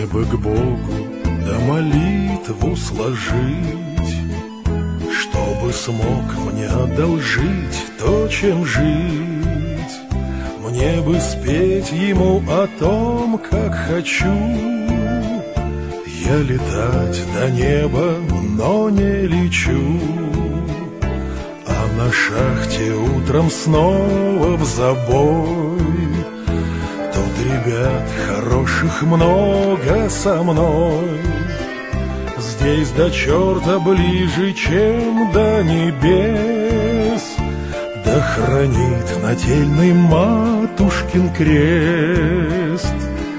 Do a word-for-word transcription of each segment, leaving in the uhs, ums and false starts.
бы к Богу да молитву сложить, чтобы смог мне одолжить то, чем жить. Мне бы спеть ему о том, как хочу я летать до неба, но не лечу. А на шахте утром снова в забой. Тут ребят хороших много со мной. Здесь до черта ближе, чем до небес. Да хранит нательный матушкин крест.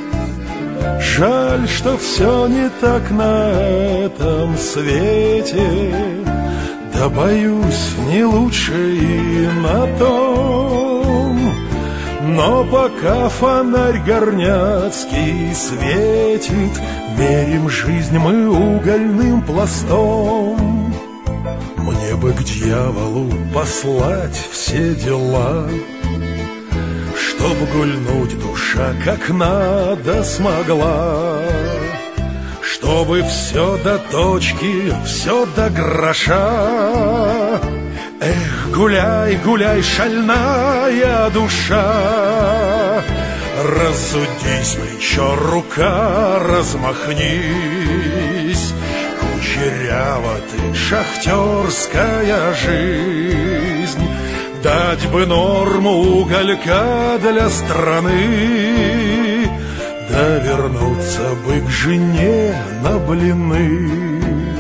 Жаль, что все не так на этом свете, да боюсь, не лучше и на том. Но пока фонарь горняцкий светит, мерим жизнь мы угольным пластом. Мне бы к дьяволу послать все дела, чтоб гульнуть душа как надо смогла, чтобы все до точки, все до гроша. Эх, гуляй, гуляй, шальная душа, разудись, плечо, рука, размахнись. Кучерява ты, шахтерская жизнь, дать бы норму уголька для страны, да вернуться бы к жене на блины.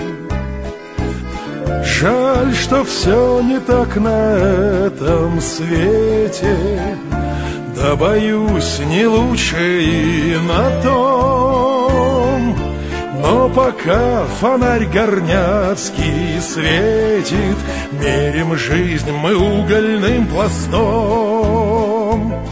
Жаль, что все не так на этом свете, да боюсь, не лучше и на том. Но пока фонарь горняцкий светит, мерим жизнь мы угольным пластом.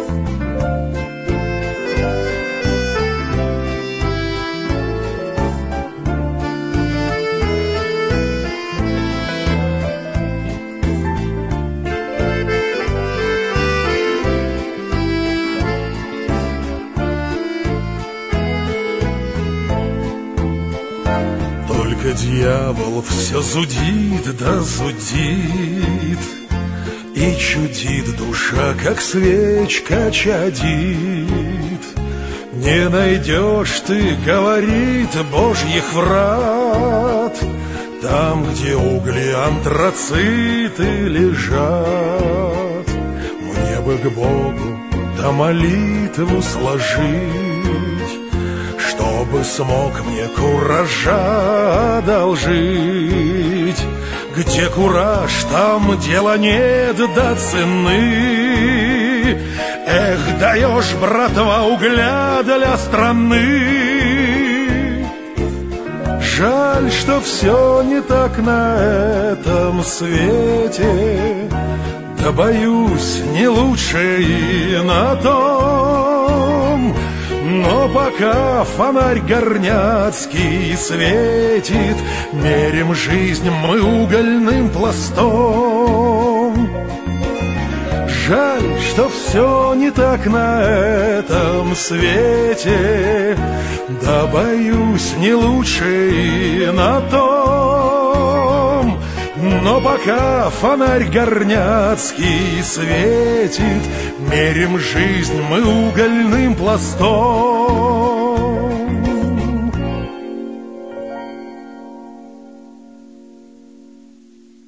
Дьявол все зудит да зудит, и чудит душа, как свечка чадит. Не найдешь ты, говорит, божьих врат там, где угли антрациты лежат. Мне бы к Богу да молитву сложить, чтобы смог мне куража одолжить. Где кураж, там дела нет до цены. Эх, даешь, братва, угля для страны. Жаль, что все не так на этом свете, да боюсь, не лучше и на том. Но пока фонарь горняцкий светит, мерим жизнь мы угольным пластом. Жаль, что все не так на этом свете, да боюсь, не лучше и на том. Но пока фонарь горняцкий светит, мерим жизнь мы угольным пластом.